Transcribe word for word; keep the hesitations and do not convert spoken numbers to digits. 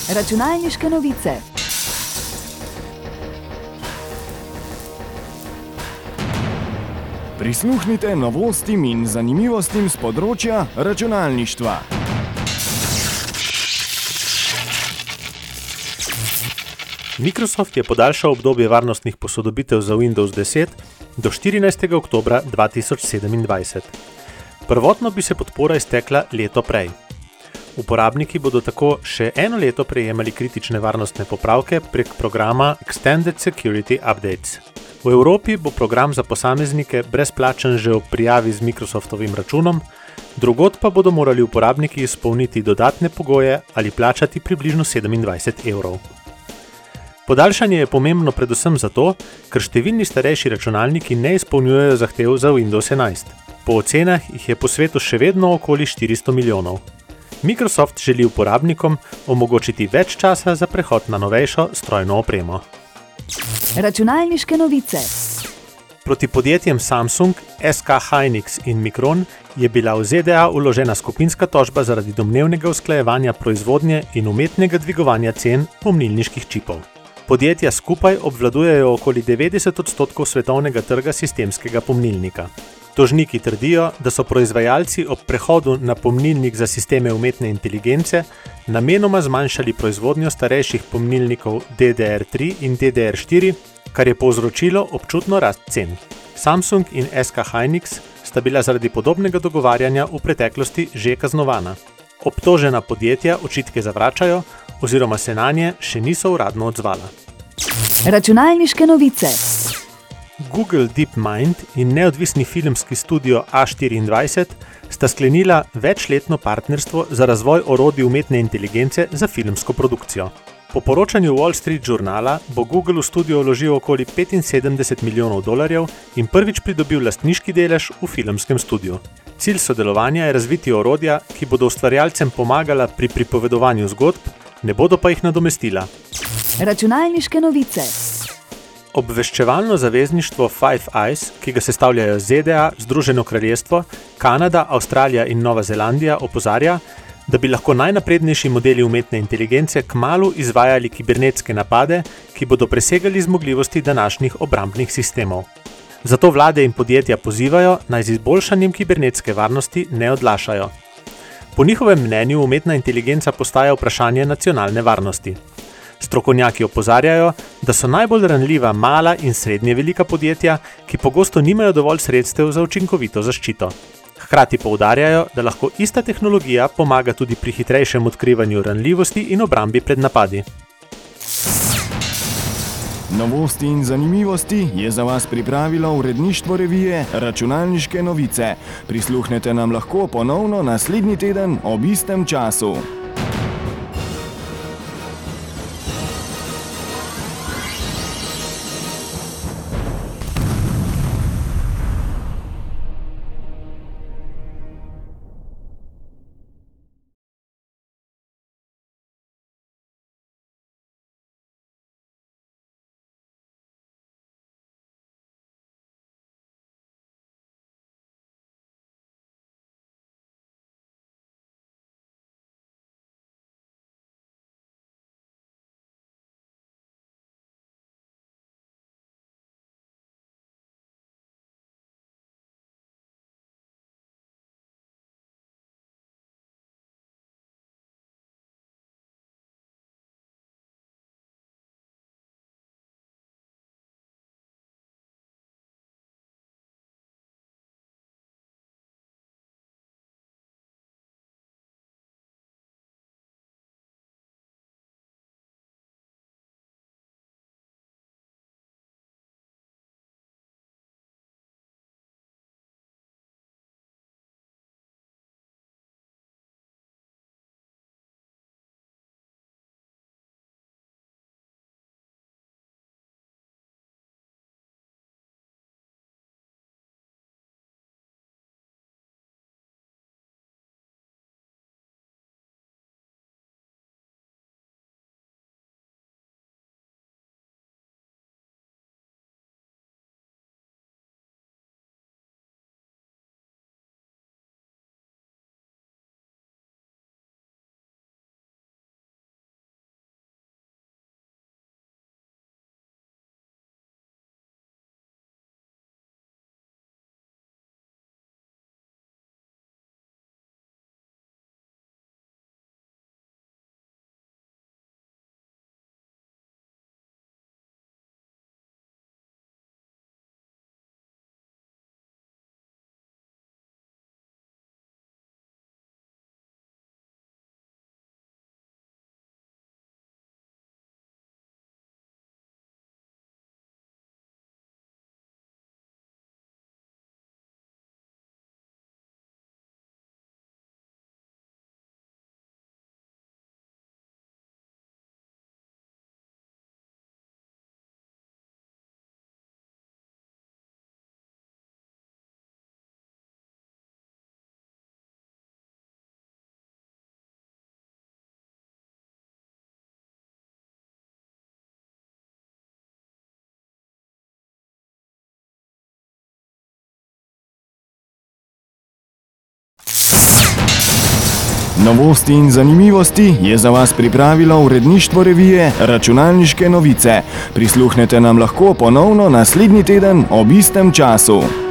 Računalniške novice. Prisluhnite novostim in zanimivostim z področja računalništva. Microsoft je podaljšal obdobje varnostnih posodobitev za Windows deset do štirinajstega oktobra dva tisoč sedemindvajset. Prvotno bi se podpora iztekla leto prej. Uporabniki bodo tako še eno leto prejemali kritične varnostne popravke prek programa Extended Security Updates. V Evropi bo program za posameznike brezplačen že ob prijavi z Microsoftovim računom, drugod pa bodo morali uporabniki izpolniti dodatne pogoje ali plačati približno sedemindvajset evrov. Podaljšanje je pomembno predvsem zato, ker številni starejši računalniki ne izpolnjujejo zahtev za Windows enajst. Po ocenah jih je po svetu še vedno okoli štiristo milijonov. Microsoft želi uporabnikom omogočiti več časa za prehod na novejšo strojno opremo. Računalniške novice. Proti podjetjem Samsung, S K Hynix in Micron je bila v Z D A vložena skupinska tožba zaradi domnevnega usklajevanja proizvodnje in umetnega dvigovanja cen pomnilniških čipov. Podjetja skupaj obvladujejo okoli devetdeset odstotkov svetovnega trga sistemskega pomnilnika. Tožniki trdijo, da so proizvajalci ob prehodu na pomnilnik za sisteme umetne inteligence namenoma zmanjšali proizvodnjo starejših pomnilnikov D D R tri in D D R štiri, kar je povzročilo občutno rast cen. Samsung in S K Hynix sta bila zaradi podobnega dogovarjanja v preteklosti že kaznovana. Obtožena podjetja očitke zavračajo oziroma se nanje še niso uradno odzvala. Računalniške novice. Google DeepMind in neodvisni filmski studio A štiriindvajset sta sklenila večletno partnerstvo za razvoj orodij umetne inteligence za filmsko produkcijo. Po poročanju Wall Street Journala bo Google v studio vložil okoli petinsedemdeset milijonov dolarjev in prvič pridobil lastniški delež v filmskem studiu. Cilj sodelovanja je razviti orodja, ki bodo ustvarjalcem pomagala pri pripovedovanju zgodb, ne bodo pa jih nadomestila. Računalniške novice. Obveščevalno zavezništvo Five Eyes, ki ga sestavljajo Z D A, Združeno kraljestvo, Kanada, Avstralija in Nova Zelandija, opozarja, da bi lahko najnaprednejši modeli umetne inteligence kmalu izvajali kibernetske napade, ki bodo presegali zmogljivosti današnjih obrambnih sistemov. Zato vlade in podjetja pozivajo, naj z izboljšanjem kibernetske varnosti ne odlašajo. Po njihovem mnenju umetna inteligenca postaja vprašanje nacionalne varnosti. Strokovnjaki opozarjajo, da so najbolj ranljiva mala in srednje velika podjetja, ki pogosto nimajo dovolj sredstev za učinkovito zaščito. Hkrati poudarjajo, da lahko ista tehnologija pomaga tudi pri hitrejšem odkrivanju ranljivosti in obrambi pred napadi. Novosti in zanimivosti je za vas pripravilo uredništvo revije Računalniške novice. Prisluhnete nam lahko ponovno naslednji teden ob istem času. Novosti in zanimivosti je za vas pripravilo uredništvo revije Računalniške novice. Prisluhnete nam lahko ponovno naslednji teden ob istem času.